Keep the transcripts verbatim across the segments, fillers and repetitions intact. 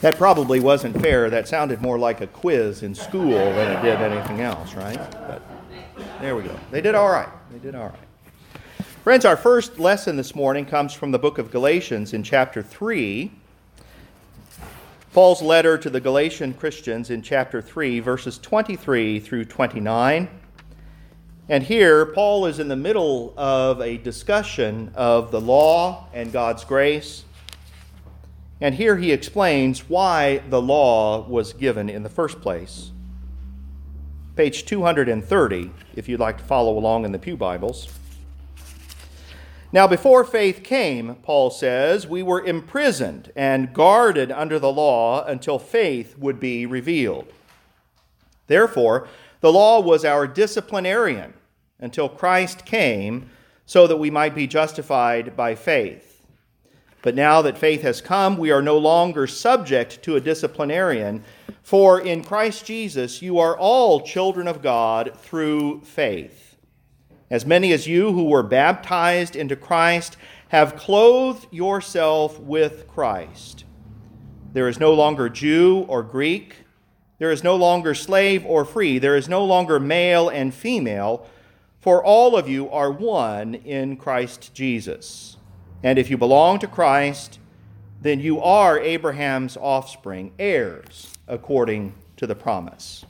That probably wasn't fair. That sounded more like a quiz in school than it did anything else, right? But there we go. They did all right. They did all right. Friends, our first lesson this morning comes from the book of Galatians in chapter three. Paul's letter to the Galatian Christians in chapter three, verses twenty-three through twenty-nine. And here, Paul is in the middle of a discussion of the law and God's grace. And here he explains why the law was given in the first place. Page two hundred thirty, if you'd like to follow along in the Pew Bibles. Now, before faith came, Paul says, we were imprisoned and guarded under the law until faith would be revealed. Therefore, the law was our disciplinarian until Christ came so that we might be justified by faith. But now that faith has come, we are no longer subject to a disciplinarian, for in Christ Jesus you are all children of God through faith. As many as you who were baptized into Christ have clothed yourself with Christ. There is no longer Jew or Greek. There is no longer slave or free. There is no longer male and female, for all of you are one in Christ Jesus. And if you belong to Christ, then you are Abraham's offspring, heirs according to the promise.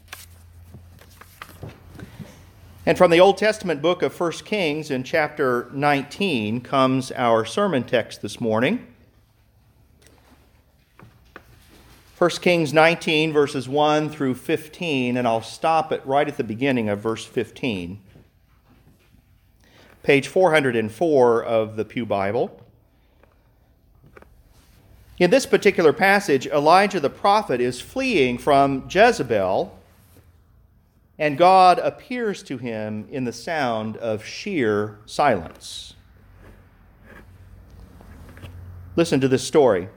And from the Old Testament book of First Kings in chapter nineteen comes our sermon text this morning. First Kings nineteen, verses one through fifteen, and I'll stop it right at the beginning of verse fifteen. Page four hundred four of the Pew Bible. In this particular passage, Elijah the prophet is fleeing from Jezebel, and God appears to him in the sound of sheer silence. Listen to this story.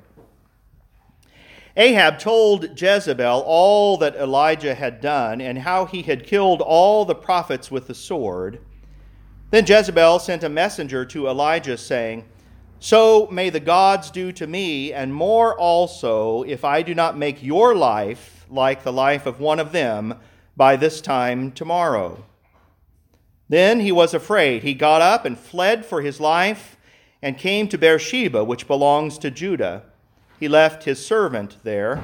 Ahab told Jezebel all that Elijah had done and how he had killed all the prophets with the sword. Then Jezebel sent a messenger to Elijah, saying, "So may the gods do to me, and more also, if I do not make your life like the life of one of them by this time tomorrow." Then he was afraid. He got up and fled for his life, and came to Beersheba, which belongs to Judah. He left his servant there.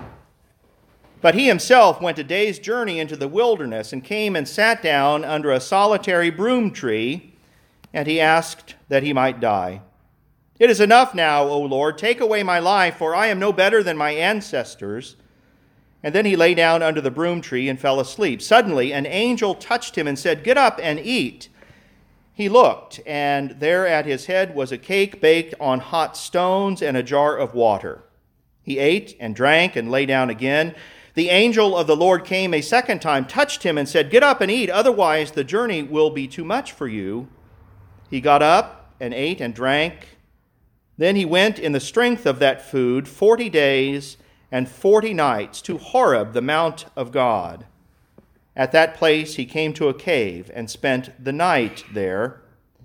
But he himself went a day's journey into the wilderness, and came and sat down under a solitary broom tree, and he asked that he might die. "It is enough now, O Lord, take away my life, for I am no better than my ancestors." And then he lay down under the broom tree and fell asleep. Suddenly an angel touched him and said, "Get up and eat." He looked, and there at his head was a cake baked on hot stones and a jar of water. He ate and drank and lay down again. The angel of the Lord came a second time, touched him, and said, "Get up and eat, otherwise the journey will be too much for you." He got up and ate and drank. Then he went in the strength of that food forty days and forty nights to Horeb, the mount of God. At that place he came to a cave and spent the night there.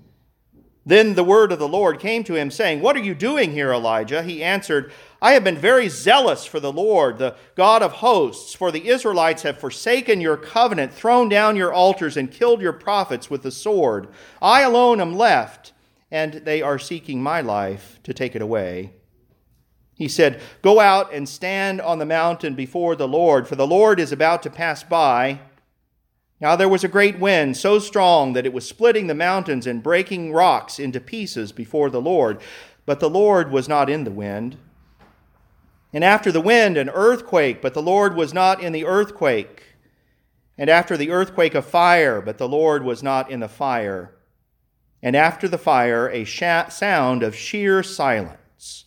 Then the word of the Lord came to him, saying, "What are you doing here, Elijah?" He answered, "I have been very zealous for the Lord, the God of hosts, for the Israelites have forsaken your covenant, thrown down your altars, and killed your prophets with the sword. I alone am left, and they are seeking my life to take it away." He said, "Go out and stand on the mountain before the Lord, for the Lord is about to pass by." Now there was a great wind, so strong that it was splitting the mountains and breaking rocks into pieces before the Lord. But the Lord was not in the wind. And after the wind, an earthquake, but the Lord was not in the earthquake. And after the earthquake, a fire, but the Lord was not in the fire. And after the fire, a sh- sound of sheer silence.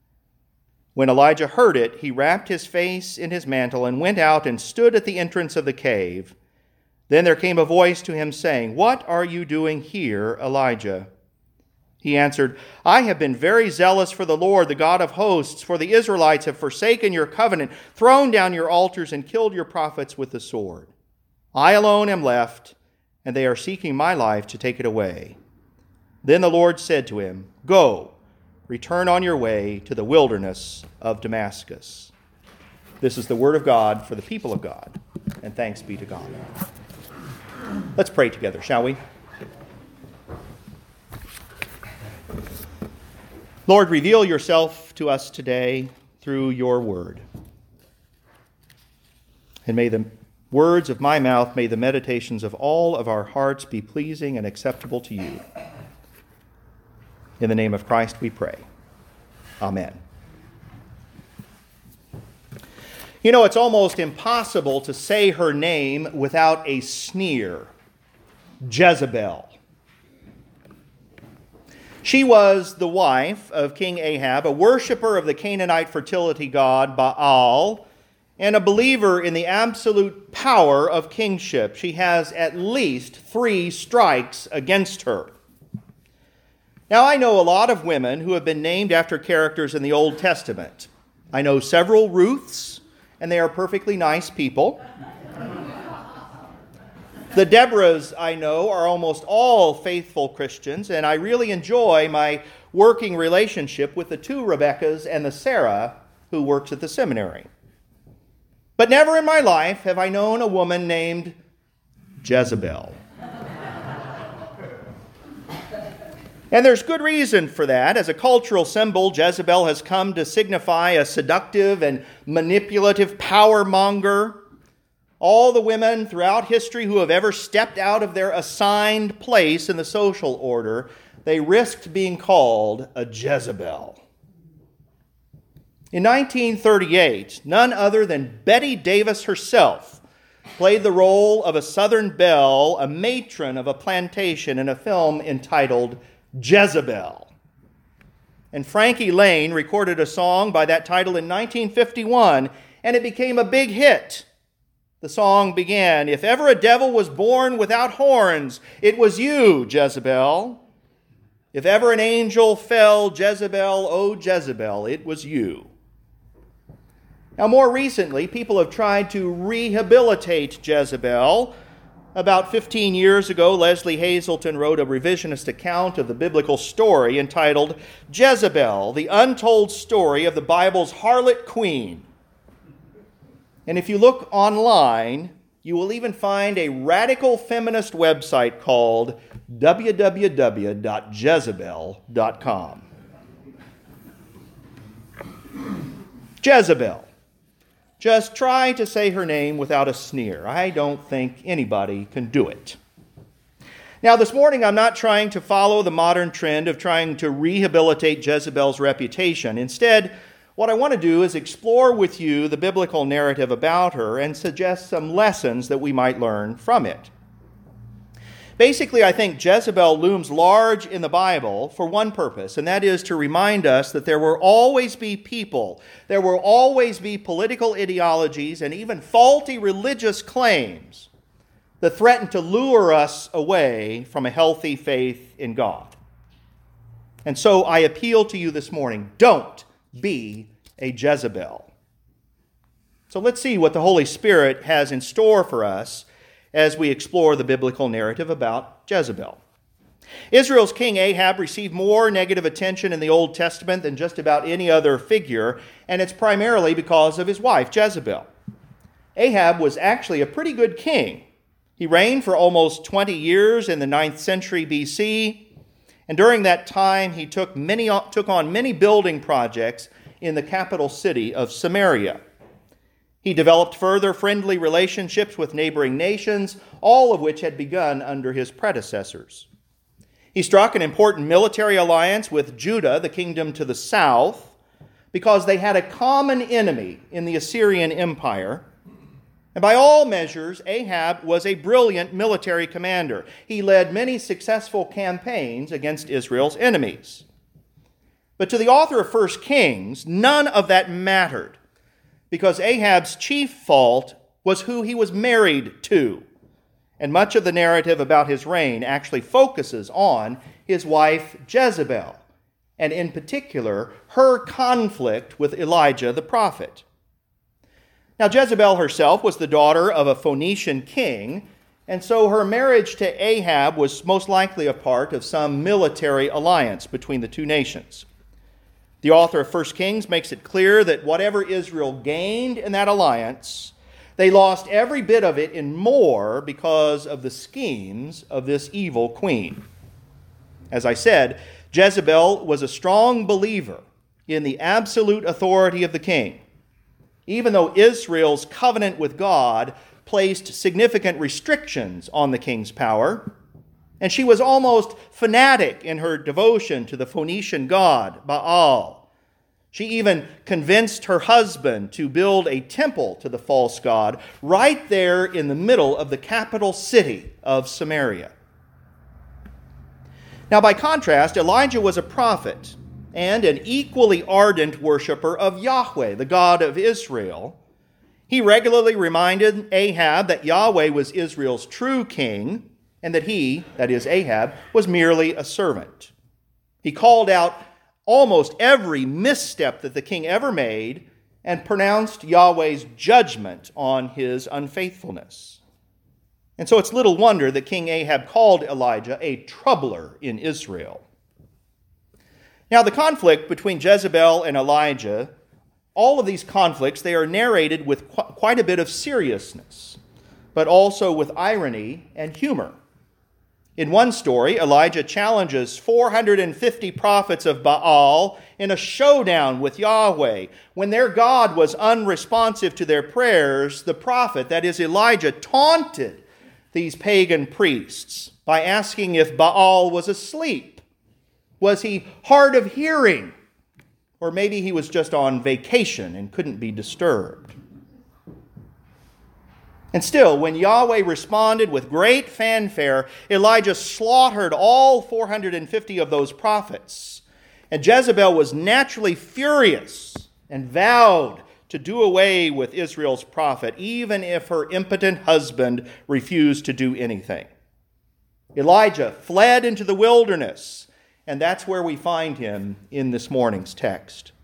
When Elijah heard it, he wrapped his face in his mantle and went out and stood at the entrance of the cave. Then there came a voice to him saying, "What are you doing here, Elijah?" He answered, "I have been very zealous for the Lord, the God of hosts, for the Israelites have forsaken your covenant, thrown down your altars, and killed your prophets with the sword. I alone am left, and they are seeking my life to take it away." Then the Lord said to him, "Go, return on your way to the wilderness of Damascus." This is the word of God for the people of God, and thanks be to God. Let's pray together, shall we? Lord, reveal yourself to us today through your word. And may the words of my mouth, may the meditations of all of our hearts be pleasing and acceptable to you. In the name of Christ we pray. Amen. You know, it's almost impossible to say her name without a sneer. Jezebel. She was the wife of King Ahab, a worshiper of the Canaanite fertility god Baal, and a believer in the absolute power of kingship. She has at least three strikes against her. Now, I know a lot of women who have been named after characters in the Old Testament. I know several Ruths, and they are perfectly nice people. The Deborahs I know are almost all faithful Christians, and I really enjoy my working relationship with the two Rebeccas and the Sarah who works at the seminary. But never in my life have I known a woman named Jezebel. And there's good reason for that. As a cultural symbol, Jezebel has come to signify a seductive and manipulative power monger. All the women throughout history who have ever stepped out of their assigned place in the social order, they risked being called a Jezebel. In nineteen thirty-eight, none other than Betty Davis herself played the role of a Southern belle, a matron of a plantation in a film entitled Jezebel. And Frankie Lane recorded a song by that title in nineteen fifty-one, and it became a big hit. The song began, "If ever a devil was born without horns, it was you, Jezebel. If ever an angel fell, Jezebel, oh Jezebel, it was you." Now, more recently, people have tried to rehabilitate Jezebel. About fifteen years ago, Leslie Hazelton wrote a revisionist account of the biblical story entitled Jezebel, the Untold Story of the Bible's Harlot Queen. And if you look online, you will even find a radical feminist website called w w w dot jezebel dot com. Jezebel. Just try to say her name without a sneer. I don't think anybody can do it. Now, this morning, I'm not trying to follow the modern trend of trying to rehabilitate Jezebel's reputation. Instead, what I want to do is explore with you the biblical narrative about her and suggest some lessons that we might learn from it. Basically, I think Jezebel looms large in the Bible for one purpose, and that is to remind us that there will always be people, there will always be political ideologies, and even faulty religious claims that threaten to lure us away from a healthy faith in God. And so I appeal to you this morning, don't be a Jezebel. So let's see what the Holy Spirit has in store for us as we explore the biblical narrative about Jezebel. Israel's king Ahab received more negative attention in the Old Testament than just about any other figure, and it's primarily because of his wife, Jezebel. Ahab was actually a pretty good king. He reigned for almost twenty years in the ninth century B C, and during that time he took many took on many building projects in the capital city of Samaria. He developed further friendly relationships with neighboring nations, all of which had begun under his predecessors. He struck an important military alliance with Judah, the kingdom to the south, because they had a common enemy in the Assyrian Empire. And by all measures, Ahab was a brilliant military commander. He led many successful campaigns against Israel's enemies. But to the author of First Kings, none of that mattered, because Ahab's chief fault was who he was married to. And much of the narrative about his reign actually focuses on his wife Jezebel, and in particular, her conflict with Elijah the prophet. Now, Jezebel herself was the daughter of a Phoenician king, and so her marriage to Ahab was most likely a part of some military alliance between the two nations. The author of First Kings makes it clear that whatever Israel gained in that alliance, they lost every bit of it and more because of the schemes of this evil queen. As I said, Jezebel was a strong believer in the absolute authority of the king, even though Israel's covenant with God placed significant restrictions on the king's power, and she was almost fanatic in her devotion to the Phoenician god Baal. She even convinced her husband to build a temple to the false god right there in the middle of the capital city of Samaria. Now, by contrast, Elijah was a prophet and an equally ardent worshiper of Yahweh, the God of Israel. He regularly reminded Ahab that Yahweh was Israel's true king and that he, that is Ahab, was merely a servant. He called out almost every misstep that the king ever made and pronounced Yahweh's judgment on his unfaithfulness. And so it's little wonder that King Ahab called Elijah a troubler in Israel. Now, the conflict between Jezebel and Elijah, all of these conflicts, they are narrated with qu- quite a bit of seriousness, but also with irony and humor. In one story, Elijah challenges four hundred fifty prophets of Baal in a showdown with Yahweh. When their God was unresponsive to their prayers, the prophet, that is Elijah, taunted these pagan priests by asking if Baal was asleep. Was he hard of hearing? Or maybe he was just on vacation and couldn't be disturbed. And still, when Yahweh responded with great fanfare, Elijah slaughtered all four hundred fifty of those prophets. And Jezebel was naturally furious and vowed to do away with Israel's prophet, even if her impotent husband refused to do anything. Elijah fled into the wilderness, and that's where we find him in this morning's text.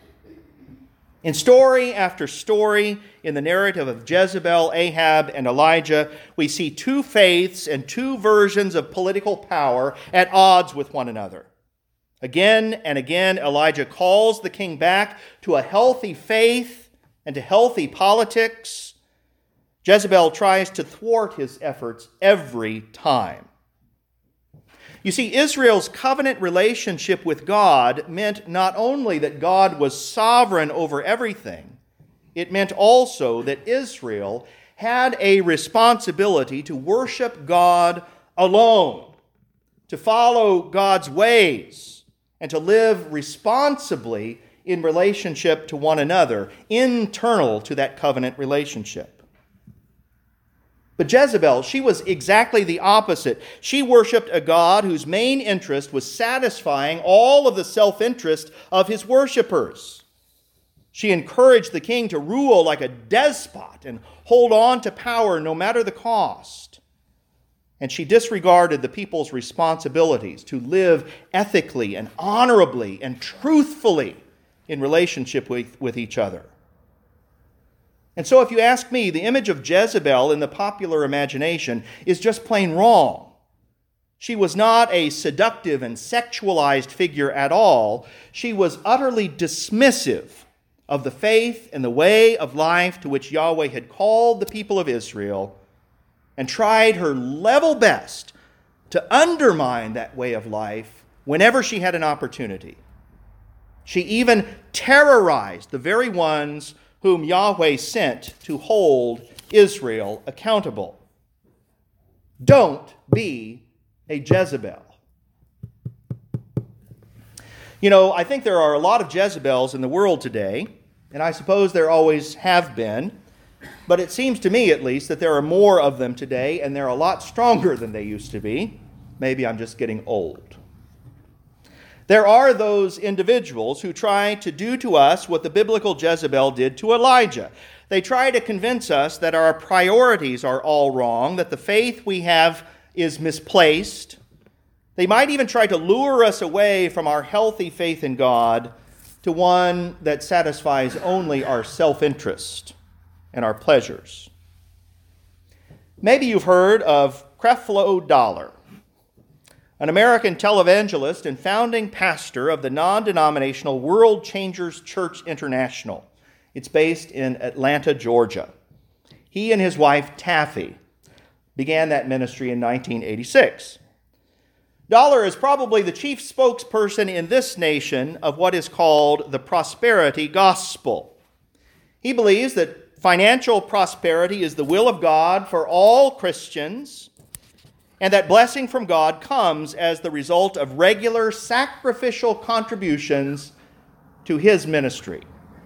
In story after story in the narrative of Jezebel, Ahab, and Elijah, we see two faiths and two versions of political power at odds with one another. Again and again, Elijah calls the king back to a healthy faith and to healthy politics. Jezebel tries to thwart his efforts every time. You see, Israel's covenant relationship with God meant not only that God was sovereign over everything, it meant also that Israel had a responsibility to worship God alone, to follow God's ways, and to live responsibly in relationship to one another, internal to that covenant relationship. But Jezebel, she was exactly the opposite. She worshiped a God whose main interest was satisfying all of the self-interest of his worshipers. She encouraged the king to rule like a despot and hold on to power no matter the cost. And she disregarded the people's responsibilities to live ethically and honorably and truthfully in relationship with, with each other. And so if you ask me, the image of Jezebel in the popular imagination is just plain wrong. She was not a seductive and sexualized figure at all. She was utterly dismissive of the faith and the way of life to which Yahweh had called the people of Israel, and tried her level best to undermine that way of life whenever she had an opportunity. She even terrorized the very ones whom Yahweh sent to hold Israel accountable. Don't be a Jezebel. You know, I think there are a lot of Jezebels in the world today, and I suppose there always have been, but it seems to me at least that there are more of them today, and they're a lot stronger than they used to be. Maybe I'm just getting old. There are those individuals who try to do to us what the biblical Jezebel did to Elijah. They try to convince us that our priorities are all wrong, that the faith we have is misplaced. They might even try to lure us away from our healthy faith in God to one that satisfies only our self-interest and our pleasures. Maybe you've heard of Creflo Dollar. an American televangelist and founding pastor of the non-denominational World Changers Church International. It's based in Atlanta, Georgia. He and his wife, Taffy, began that ministry in nineteen eighty-six. Dollar is probably the chief spokesperson in this nation of what is called the prosperity gospel. He believes that financial prosperity is the will of God for all Christians, and that blessing from God comes as the result of regular sacrificial contributions to his ministry.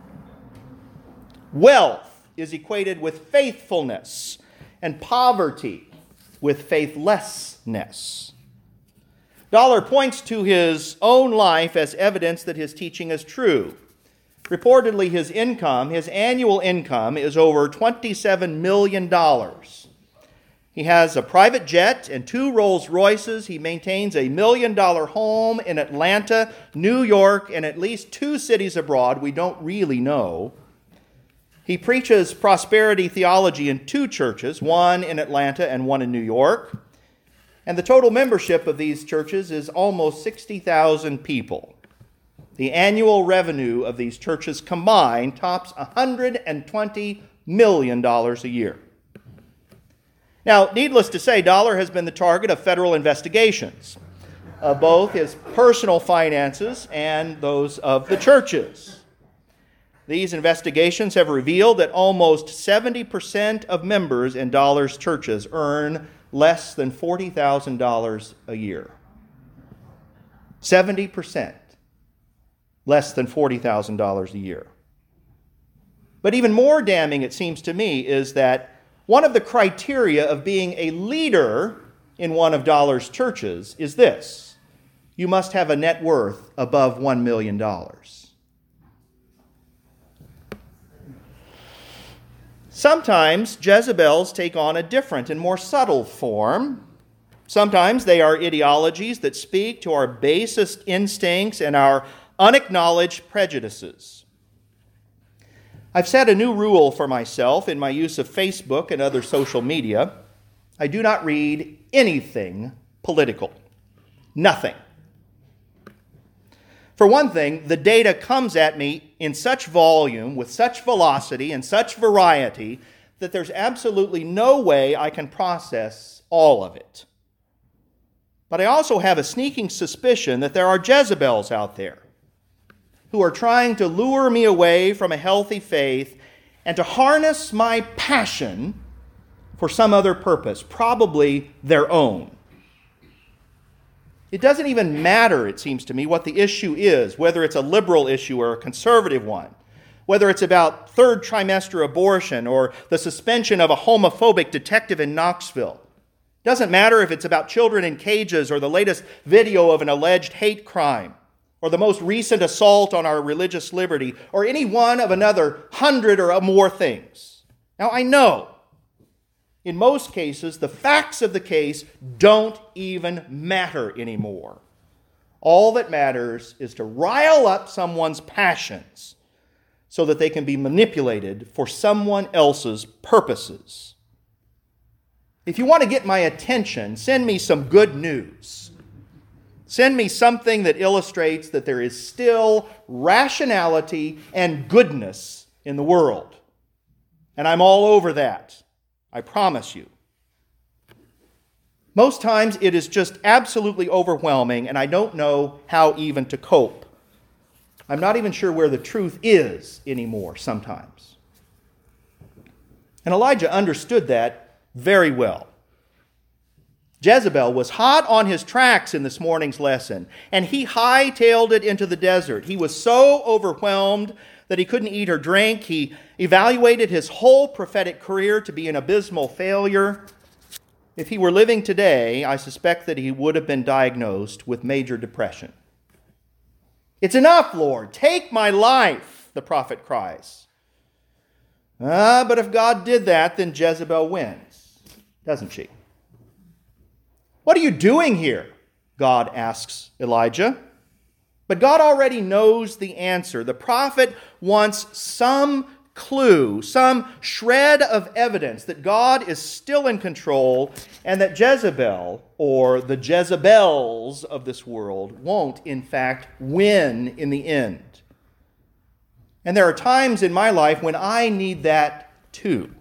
Wealth is equated with faithfulness, and poverty with faithlessness. Dollar points to his own life as evidence that his teaching is true. Reportedly, his income, his annual income, is over twenty-seven million dollars. He has a private jet and two Rolls Royces. He maintains a million-dollar home in Atlanta, New York, and at least two cities abroad we don't really know. He preaches prosperity theology in two churches, one in Atlanta and one in New York. And the total membership of these churches is almost sixty thousand people. The annual revenue of these churches combined tops one hundred twenty million dollars a year. Now, needless to say, Dollar has been the target of federal investigations of both his personal finances and those of the churches. These investigations have revealed that almost seventy percent of members in Dollar's churches earn less than forty thousand dollars a year. seventy percent less than forty thousand dollars a year. But even more damning, it seems to me, is that one of the criteria of being a leader in one of Dollar's churches is this: you must have a net worth above one million dollars. Sometimes Jezebels take on a different and more subtle form. Sometimes they are ideologies that speak to our basest instincts and our unacknowledged prejudices. I've set a new rule for myself in my use of Facebook and other social media. I do not read anything political. Nothing. For one thing, the data comes at me in such volume, with such velocity and such variety, that there's absolutely no way I can process all of it. But I also have a sneaking suspicion that there are Jezebels out there who are trying to lure me away from a healthy faith and to harness my passion for some other purpose, probably their own. It doesn't even matter, it seems to me, what the issue is, whether it's a liberal issue or a conservative one, whether it's about third trimester abortion or the suspension of a homophobic detective in Knoxville. It doesn't matter if it's about children in cages or the latest video of an alleged hate crime or the most recent assault on our religious liberty or any one of another hundred or more things. Now, I know in most cases, the facts of the case don't even matter anymore. All that matters is to rile up someone's passions so that they can be manipulated for someone else's purposes. If you want to get my attention, send me some good news. Send me something that illustrates that there is still rationality and goodness in the world. And I'm all over that. I promise you. Most times it is just absolutely overwhelming, and I don't know how even to cope. I'm not even sure where the truth is anymore sometimes. And Elijah understood that very well. Jezebel was hot on his tracks in this morning's lesson, and he hightailed it into the desert. He was so overwhelmed that he couldn't eat or drink. He evaluated his whole prophetic career to be an abysmal failure. If he were living today, I suspect that he would have been diagnosed with major depression. "It's enough, Lord. Take my life," the prophet cries. Ah, but if God did that, then Jezebel wins, doesn't she? "What are you doing here?" God asks Elijah. But God already knows the answer. The prophet wants some clue, some shred of evidence that God is still in control and that Jezebel, or the Jezebels of this world, won't, in fact, win in the end. And there are times in my life when I need that too.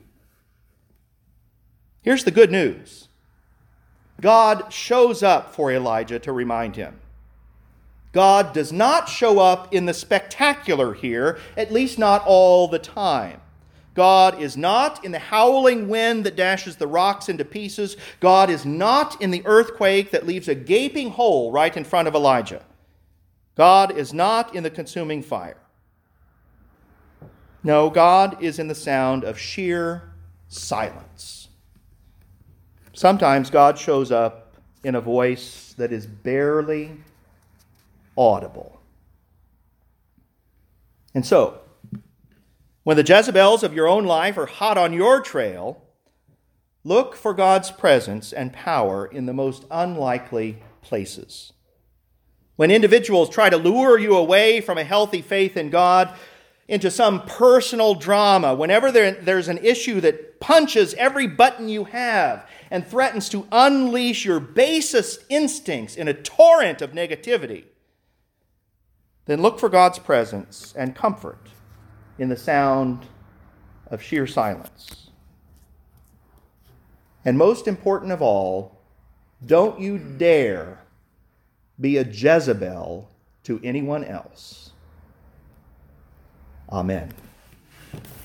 Here's the good news. God shows up for Elijah to remind him. God does not show up in the spectacular here, at least not all the time. God is not in the howling wind that dashes the rocks into pieces. God is not in the earthquake that leaves a gaping hole right in front of Elijah. God is not in the consuming fire. No, God is in the sound of sheer silence. Sometimes God shows up in a voice that is barely audible. And so, when the Jezebels of your own life are hot on your trail, look for God's presence and power in the most unlikely places. When individuals try to lure you away from a healthy faith in God into some personal drama, whenever there, there's an issue that punches every button you have and threatens to unleash your basest instincts in a torrent of negativity, then look for God's presence and comfort in the sound of sheer silence. And most important of all, don't you dare be a Jezebel to anyone else. Amen.